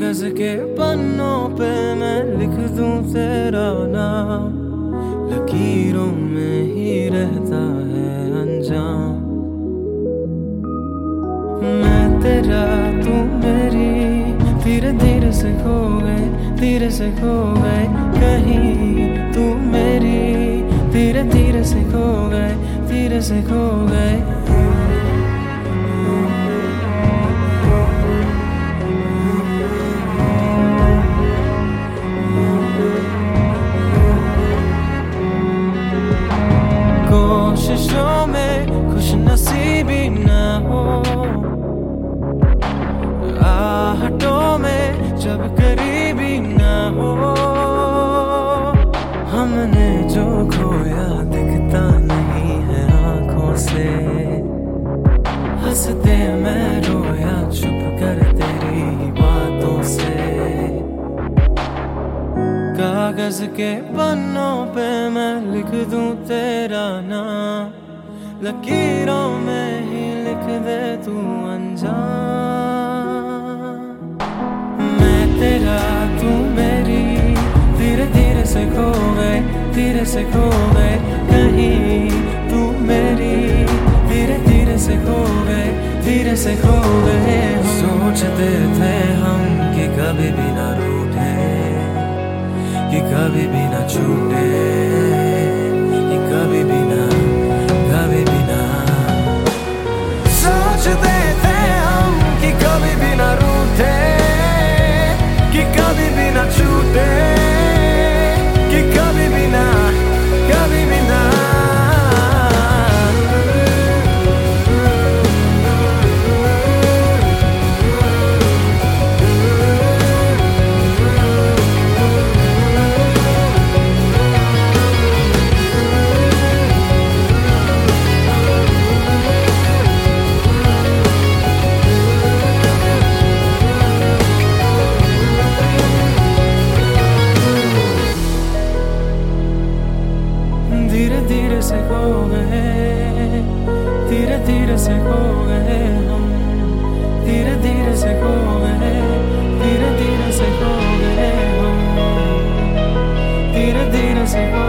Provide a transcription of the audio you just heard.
कागज के पन्नों पे मैं लिख दूं तेरा नाम, लकीरों में ही रहता है अंजाम। मैं तेरा तू मेरी, धीरे धीरे से खो गए, धीरे से खो गए कहीं। तू मेरी, धीरे धीरे से खो गए, धीरे से खो गए। कोशिशों में खुश नसीबी न हो, आहटों में जब करीबी न हो। हमने जो खोया दिखता नहीं है आंखों से, हंसते मैं रोया चुप कर तेरी बातों से। कागज के पन्नों पे मैं लिख दूं तेरा नाम, लकीरों में ही लिख दे तू अंजाम। मैं तेरा तू मेरी, धीरे धीरे से खो गए, धीरे से खो गए कहीं। तू मेरी, धीरे धीरे से खो गए, धीरे से खो गए। सोचते थे हम कि कभी भी ना रूठे, कि कभी भी ना छूटे, कि कभी भी ना, कभी भी ना। सोचते थे हम कि कभी भी ना रूठे, कि कभी भी ना छूटे, कि कभी भी ना, कभी भी ना। धीरे धीरे से खो गए, धीरे धीरे से खो गए हम, धीरे धीरे से खो गए, धीरे धीरे से खो गए हम, धीरे धीरे से खो